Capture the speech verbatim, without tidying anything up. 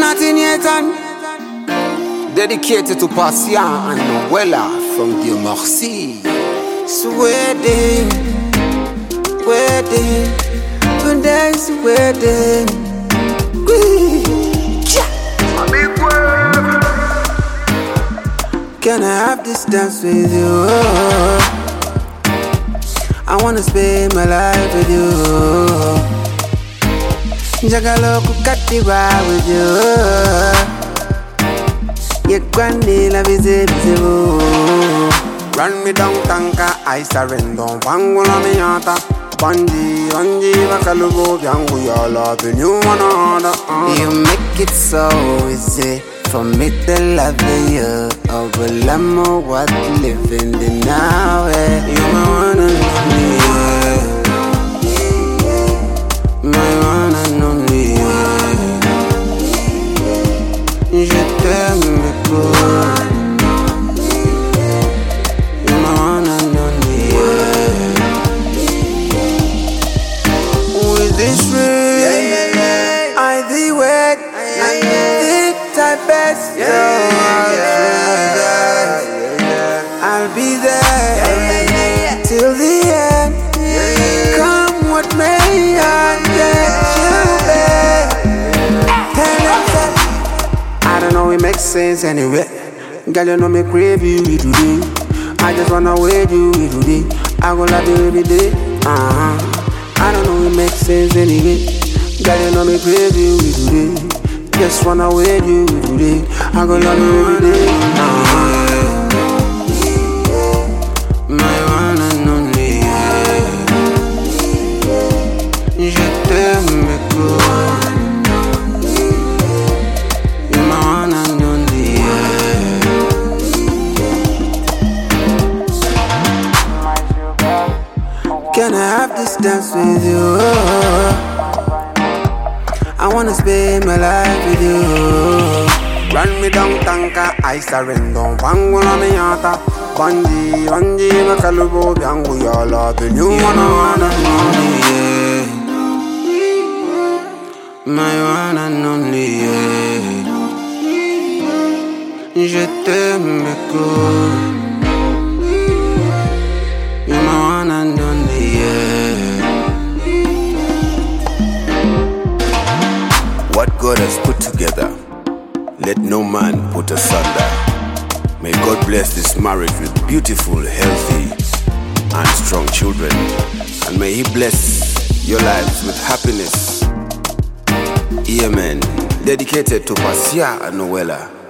Nothing yet done. Dedicated to Passia and Noella from Dieu Merci. It's a wedding, wedding, today's a wedding. Can I have this dance with you? I wanna spend my life with you. Jagalo kukatiwa with you. Yekwani la vize vizevo. Run me down tanka, I surrender. Wangula miyata. Banji, banji, bakalugo, byangu yala, the new one order. You make it so easy for me to love you. Oh, well, I'm a what living the now. You're my one and only. My one and only. Je t'aime beaucoup. You're my one and only. With this ring, yeah, yeah, yeah. I the wet, yeah, yeah. The type best, yeah, yeah, yeah, yeah. I'll be there, yeah, yeah, yeah, yeah. Till the end, yeah, yeah. Come what may, I'll get you back. I don't know, it makes sense anyway. Girl, you know me crave you today. I just wanna wait you today. I go love you every day. Uh-huh. I don't know, it makes sense anyway. Girl, you know me crave you today. Just wanna wait you today. I go love you every day. Uh-huh. My one and only. Je t'aime beaucoup. You're my one and only. Can I have this dance with you? I wanna spend my life with you. Run me down tanka, I surrender. Wangula miyata. Banji, banji, bakalugo, byangu yala, the new one and only. My one and only. Je t'aime beaucoup. You're my one and only. What God has put together, let no man put asunder. May God bless this marriage with beautiful, healthy, and strong children. And may He bless your lives with happiness. Amen. Dedicated to Passia and Noella.